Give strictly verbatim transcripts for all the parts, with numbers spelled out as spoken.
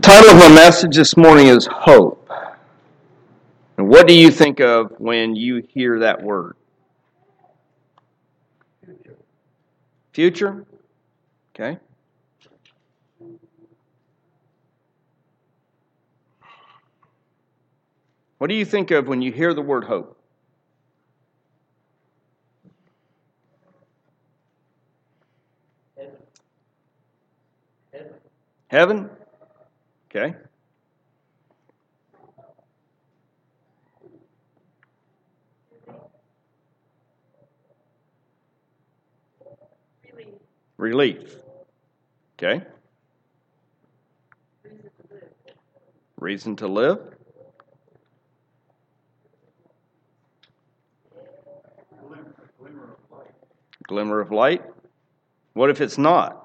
title of my message this morning is Hope. And what do you think of when you hear that word? Future? Okay. What do you think of when you hear the word hope? Heaven. Heaven. Heaven? Okay. Relief. Relief. Okay. Reason to live. Reason to live? Glimmer of light. Glimmer of light? What if it's not?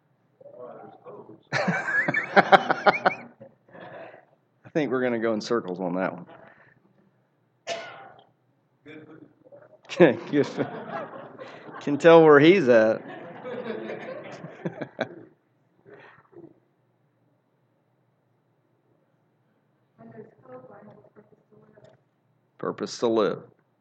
I think we're going to go in circles on that one. Good food. Okay, good. Can tell where he's at. Purpose to live.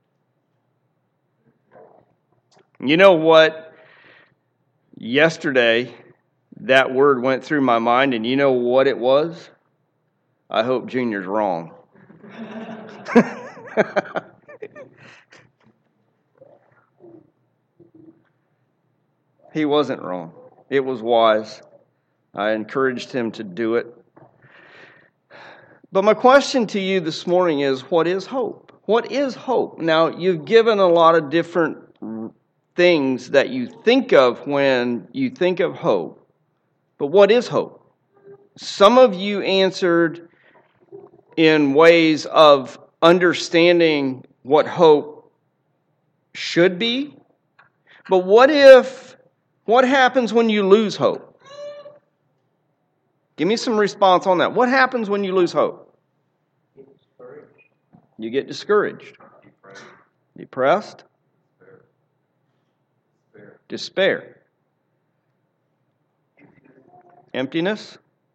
You know what? Yesterday, that word went through my mind, and you know what it was? I hope Junior's wrong. He wasn't wrong. It was wise. I encouraged him to do it. But my question to you this morning is, what is hope? What is hope? Now, you've given a lot of different things that you think of when you think of hope. But what is hope? Some of you answered in ways of understanding what hope should be. But what if, what happens when you lose hope? Give me some response on that. What happens when you lose hope? Get discouraged. You get discouraged. Depressed. Depressed? Despair. Despair. Emptiness?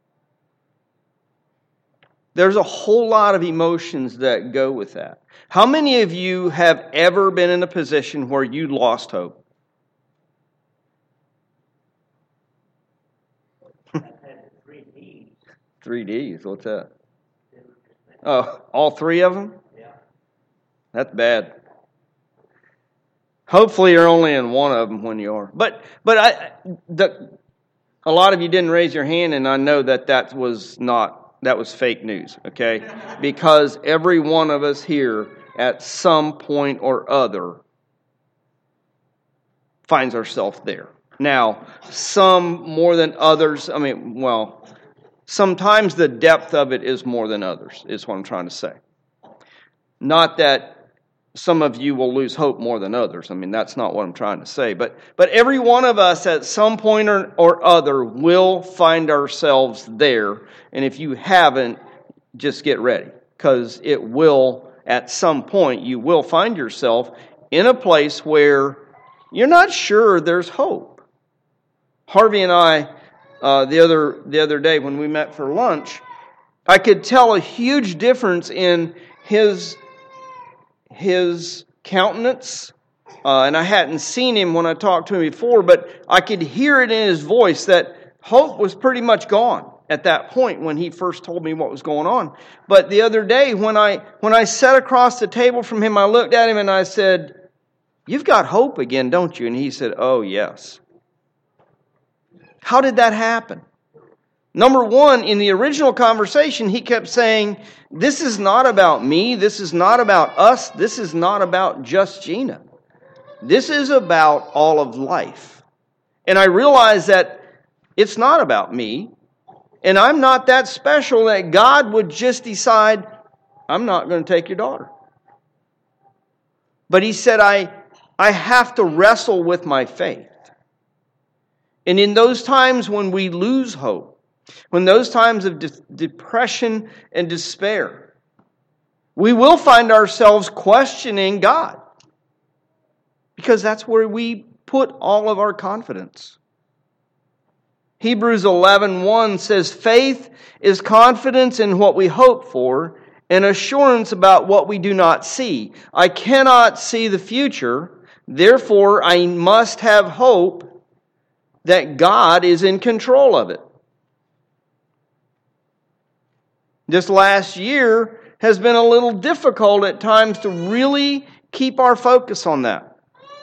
There's a whole lot of emotions that go with that. How many of you have ever been in a position where you lost hope? I've had three D's. Three Ds, what's that? Oh, all three of them? Yeah. That's bad. Hopefully you're only in one of them when you are. But but I, the, a lot of you didn't raise your hand, and I know that that was not, that was fake news, okay? Because every one of us here at some point or other finds ourselves there. Now, some more than others, I mean, well, sometimes the depth of it is more than others, is what I'm trying to say. Not that some of you will lose hope more than others. I mean, that's not what I'm trying to say. But but every one of us at some point or, or other will find ourselves there. And if you haven't, just get ready. Because it will, at some point, you will find yourself in a place where you're not sure there's hope. Harvey and I, uh, the other the other day when we met for lunch, I could tell a huge difference in his his countenance, uh, and I hadn't seen him when I talked to him before, but I could hear it in his voice that hope was pretty much gone at that point when he first told me what was going on. But the other day when I when I sat across the table from him, I looked at him and I said, "You've got hope again, don't you?" And he said, "Oh, yes." How did that happen? Number one, in the original conversation, he kept saying, this is not about me. This is not about us. This is not about just Gina. This is about all of life. And I realized that it's not about me. And I'm not that special that God would just decide, I'm not going to take your daughter. But he said, I, I have to wrestle with my faith. And in those times when we lose hope, when those times of de- depression and despair, we will find ourselves questioning God. Because that's where we put all of our confidence. Hebrews eleven one says, faith is confidence in what we hope for and assurance about what we do not see. I cannot see the future, therefore I must have hope that God is in control of it. This last year has been a little difficult at times to really keep our focus on that.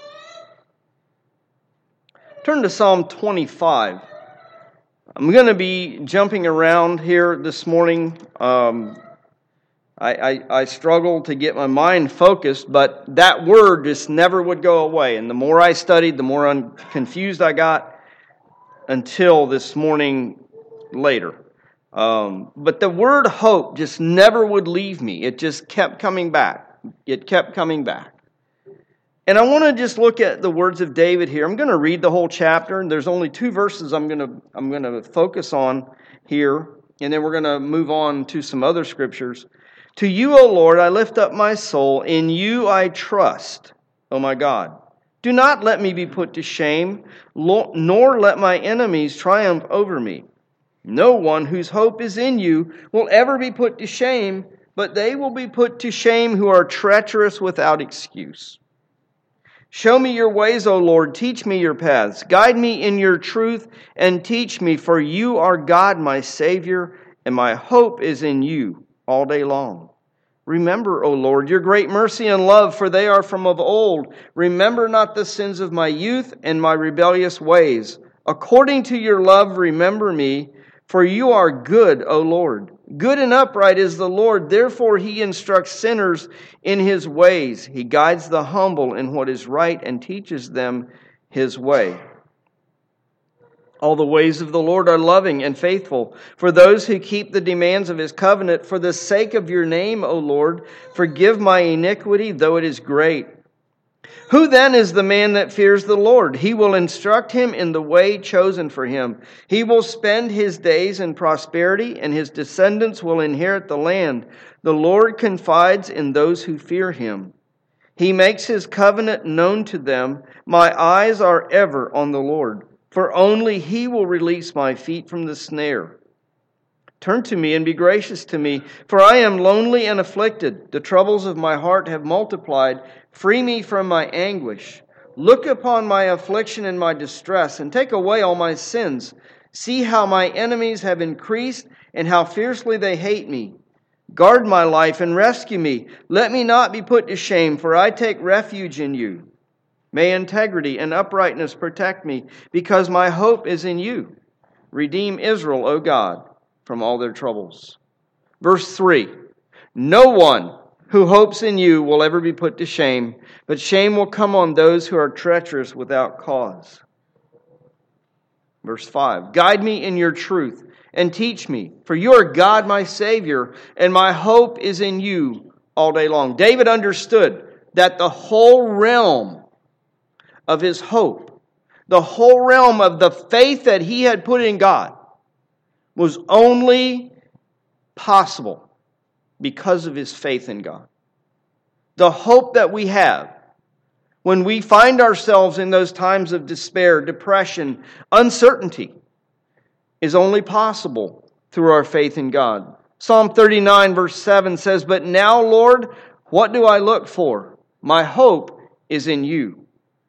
Turn to Psalm twenty-five. I'm going to be jumping around here this morning. Um, I, I, I struggle to get my mind focused, but that word just never would go away. And the more I studied, the more un- confused I got until this morning later. Um, but the word hope just never would leave me. It just kept coming back. It kept coming back. And I want to just look at the words of David here. I'm going to read the whole chapter, and there's only two verses I'm going to I'm going to focus on here, and then we're going to move on to some other scriptures. To you, O Lord, I lift up my soul. In you I trust, O my God. Do not let me be put to shame, nor let my enemies triumph over me. No one whose hope is in you will ever be put to shame, but they will be put to shame who are treacherous without excuse. Show me your ways, O Lord. Teach me your paths. Guide me in your truth and teach me, for you are God, my Savior, and my hope is in you all day long. Remember, O Lord, your great mercy and love, for they are from of old. Remember not the sins of my youth and my rebellious ways. According to your love, remember me, for you are good, O Lord. Good and upright is the Lord, therefore he instructs sinners in his ways. He guides the humble in what is right and teaches them his way. All the ways of the Lord are loving and faithful for those who keep the demands of his covenant. For the sake of your name, O Lord, forgive my iniquity, though it is great. Who then is the man that fears the Lord? He will instruct him in the way chosen for him. He will spend his days in prosperity, and his descendants will inherit the land. The Lord confides in those who fear him. He makes his covenant known to them. My eyes are ever on the Lord, for only he will release my feet from the snare. Turn to me and be gracious to me, for I am lonely and afflicted. The troubles of my heart have multiplied. Free me from my anguish. Look upon my affliction and my distress, and take away all my sins. See how my enemies have increased, and how fiercely they hate me. Guard my life and rescue me. Let me not be put to shame, for I take refuge in you. May integrity and uprightness protect me, because my hope is in you. Redeem Israel, O God, from all their troubles. Verse three, no one who hopes in you will ever be put to shame, but shame will come on those who are treacherous without cause. Verse five, guide me in your truth and teach me, for you are God my Savior, and my hope is in you all day long. David understood that the whole realm of his hope, the whole realm of the faith that he had put in God, was only possible because of his faith in God. The hope that we have when we find ourselves in those times of despair, depression, uncertainty, is only possible through our faith in God. Psalm thirty-nine verse seven says, but now, Lord, what do I look for? My hope is in you.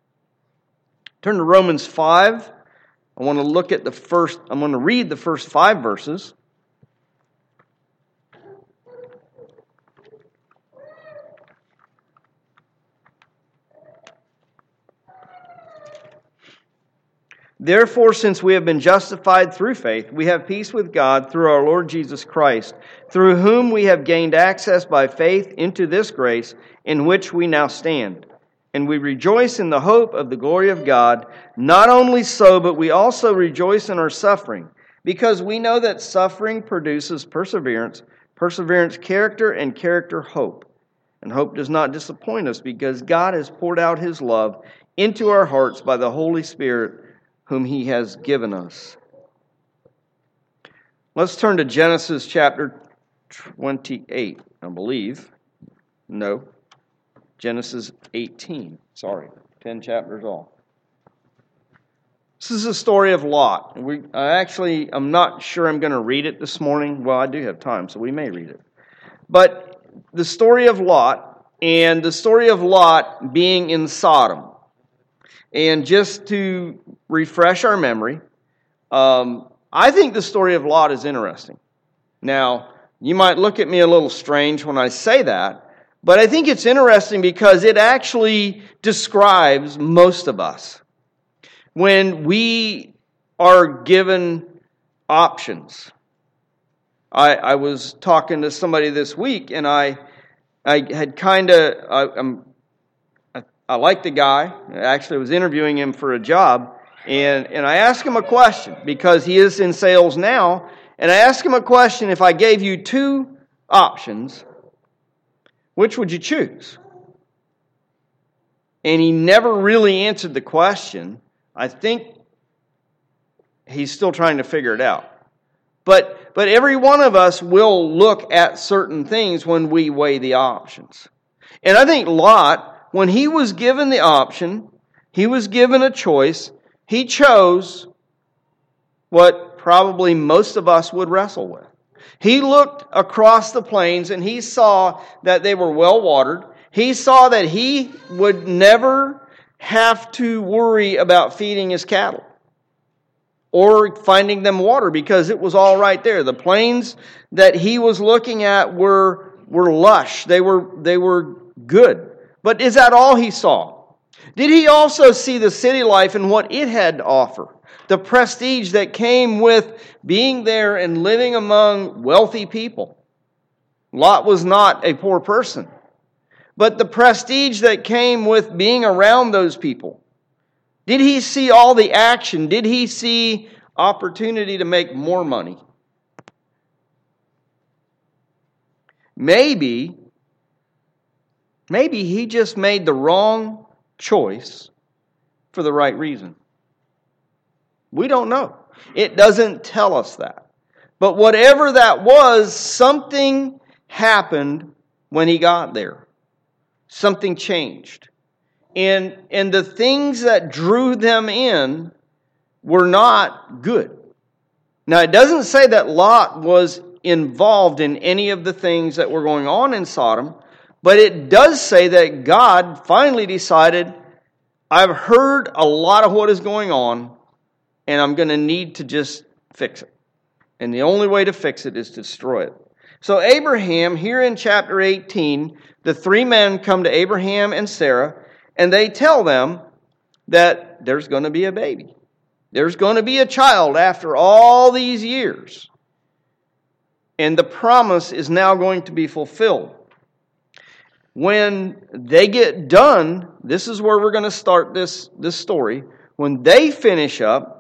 Turn to Romans five. I want to look at the first, I'm going to read the first five verses. Therefore, since we have been justified through faith, we have peace with God through our Lord Jesus Christ, through whom we have gained access by faith into this grace in which we now stand. And we rejoice in the hope of the glory of God. Not only so, but we also rejoice in our suffering, because we know that suffering produces perseverance, perseverance character, and character hope. And hope does not disappoint us, because God has poured out his love into our hearts by the Holy Spirit, whom he has given us. Let's turn to Genesis chapter twenty-eight, I believe. No. Genesis eighteen. Sorry, ten chapters off. This is the story of Lot. We, I actually, I'm not sure I'm going to read it this morning. Well, I do have time, so we may read it. But the story of Lot, and the story of Lot being in Sodom. And just to refresh our memory, um, I think the story of Lot is interesting. Now, you might look at me a little strange when I say that, but I think it's interesting because it actually describes most of us. When we are given options. I, I was talking to somebody this week, and I I had kind of, I, I, I liked the guy. I actually was interviewing him for a job, and, and I asked him a question because he is in sales now, and I asked him a question, if I gave you two options, which would you choose? And he never really answered the question. I think he's still trying to figure it out. But but every one of us will look at certain things when we weigh the options. And I think Lot, when he was given the option, he was given a choice, he chose what probably most of us would wrestle with. He looked across the plains and he saw that they were well watered. He saw that he would never have to worry about feeding his cattle or finding them water because it was all right there. The plains that he was looking at were were lush. They were they were good. But is that all he saw? Did he also see the city life and what it had to offer? The prestige that came with being there and living among wealthy people. Lot was not a poor person. But the prestige that came with being around those people. Did he see all the action? Did he see opportunity to make more money? Maybe, maybe he just made the wrong choice for the right reason. We don't know. It doesn't tell us that. But whatever that was, something happened when he got there. Something changed. And, and the things that drew them in were not good. Now, it doesn't say that Lot was involved in any of the things that were going on in Sodom, but it does say that God finally decided, I've heard a lot of what is going on, and I'm going to need to just fix it. And the only way to fix it is to destroy it. So Abraham, here in chapter eighteen, the three men come to Abraham and Sarah, and they tell them that there's going to be a baby. There's going to be a child after all these years. And the promise is now going to be fulfilled. When they get done, this is where we're going to start this, this story. When they finish up,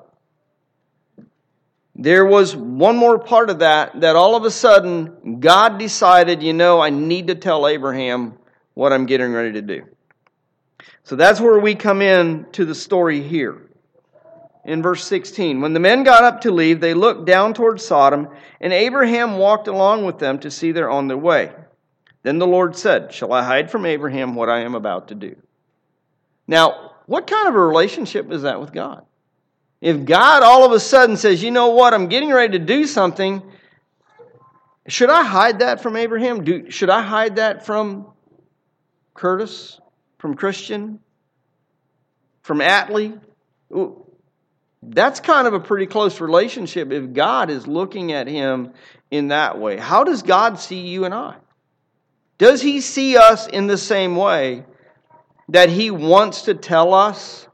there was one more part of that, that all of a sudden God decided, you know, I need to tell Abraham what I'm getting ready to do. So that's where we come in to the story here. In verse sixteen, when the men got up to leave, they looked down toward Sodom, and Abraham walked along with them to see they're on their way. Then the Lord said, shall I hide from Abraham what I am about to do? Now, what kind of a relationship is that with God? If God all of a sudden says, you know what, I'm getting ready to do something, should I hide that from Abraham? Do, should I hide that from Curtis? From Christian? From Atlee? Ooh, that's kind of a pretty close relationship if God is looking at him in that way. How does God see you and I? Does he see us in the same way that he wants to tell us